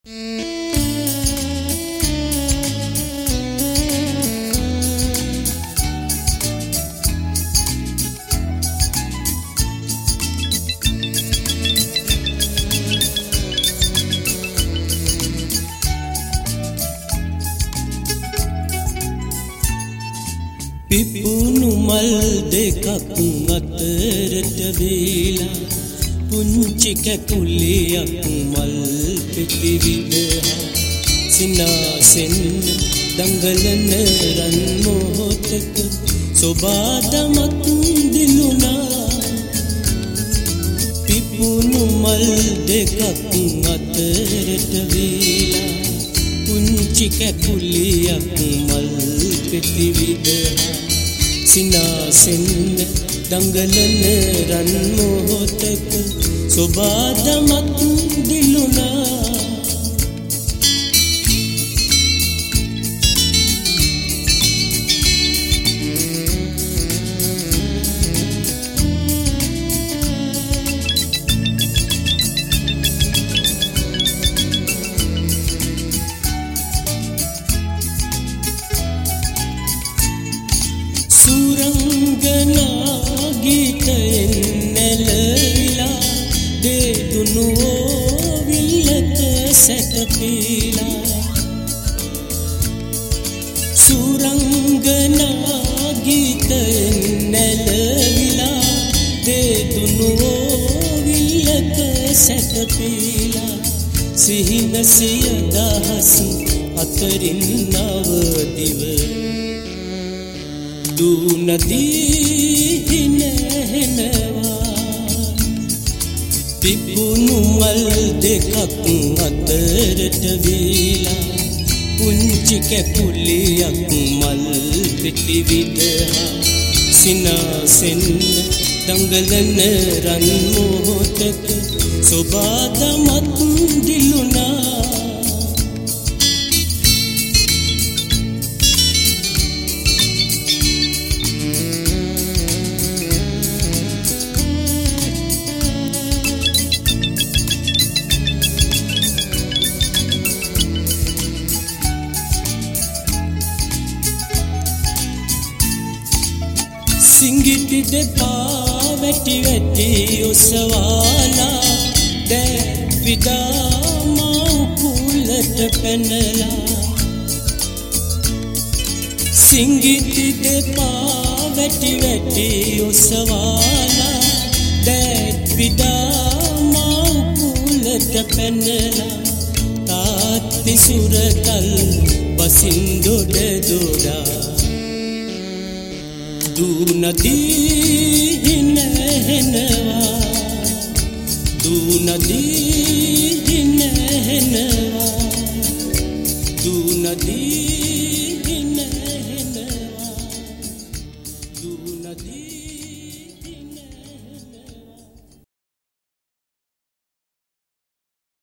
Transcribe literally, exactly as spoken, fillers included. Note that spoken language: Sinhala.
පිපුණු මල් දෙකක් අතරට වේලා පුංචි කැකුලියක් මල් පෙති විදහා සිනාසෙන් දඟලන රන් මොහොතක සොබාදමක් දිනුනා පිපුණු මල් දෙකක් අතරට වේලා පුංචි කැකුලියක් මල් පෙති විදහා සිනාසෙන් දඟලන රන් මොහොතක සොබාදමක් දිලුනා සුරංගනා ගීතයෙන් නැලවිලා දේදුනුවෝ විල්ලක සැතපීලා සුරංගනා ගීතයෙන් නැලවිලා දේදුනුවෝ විල්ලක සැතපීලා සිහින සිය දහස් අතරින් නවදිව දුනදී නැහෙනවා පිපුණු මල් දෙකක් අතරට වේලා පුංචි කැකුලියක් මල් පෙති විදහා සිනාසෙන් දඟලන රන් මොහොතක සොබාදමක් දිලුනා සිංගිටි දෙපා වැටි වැටි ඔසවාලා දැත් විදා මව්කුලට පැනලා සිංගිටි දෙපා වැටි වැටි ඔසවාලා දැත් විදා මව්කුලට පැනලා තාත්ති සුරතල් බසින් දොඩ දොඩා දුනදී නැහෙනවා දුනදී නැහෙනවා දුනදී නැහෙනවා දුනදී